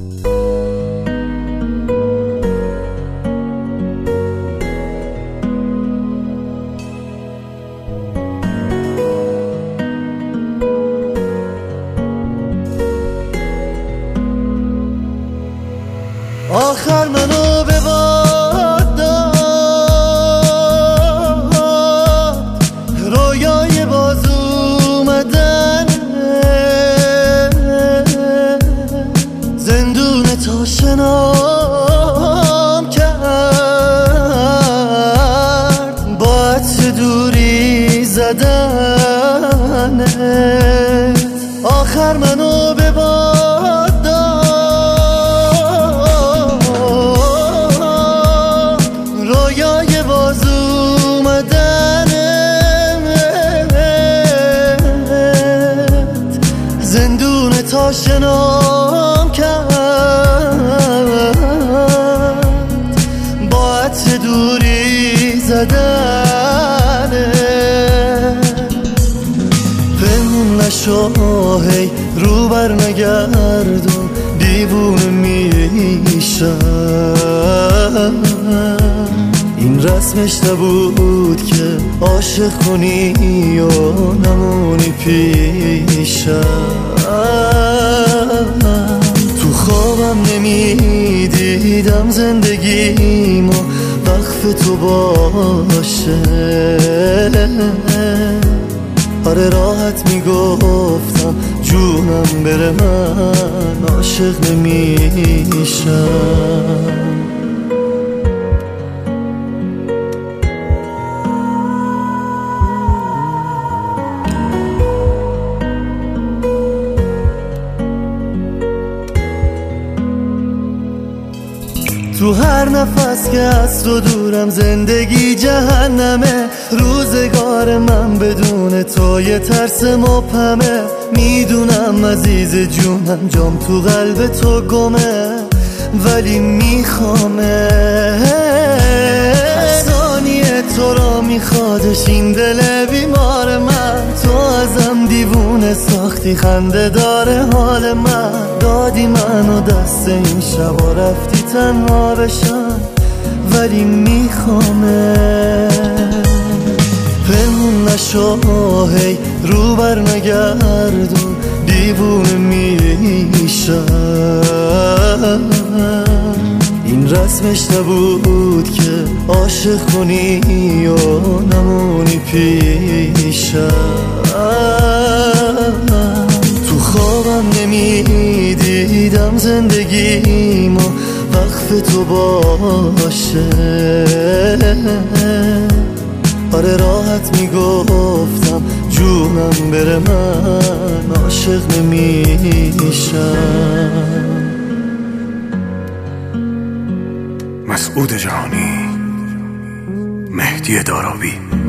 آخر منو به باد داد، رویای باز اومدن، زندون تاشنام کرد، با عطر دوری زدنت. آخر منو به باد داد، رویای باز اومدنت، زندون تاشنام کرد، با عطر دوری زدنت. پنهون نشو هی رو بر نگردون، دیوونه میشم. این رسمش نبود که عاشق کنی و نمونی پیشم. تو خوابم نمیدیدم زندگیمو وقف تو باشه. آره راحت میگفتم جونم بره من عاشق نمیشم. تو هر نفس که از تو دورم زندگی جهنمه. روزگار من بدون تو یه ترس مبهمه. میدونم عزیز جونم جام تو قلب تو گمه، ولی میخوامه. هر ثانیه تو را میخوادش این دل بیمار من. تو ازم دیوونه ساختی، خنده داره حال من. دادی منو دست این شبا رفتی تنها بشم، ولی میخوامه. پنهون نشو هی رو بر نگردون، دیوونه میشم. این رسمش نبود که عاشق کنی و نمونی پیشم. تو خوابم نمیدیدم زندگیمو وقف تو باشه. آره راحت میگفتم جونم بره من عاشق نمیشم. مسعود جهانی، مهدی داراوی.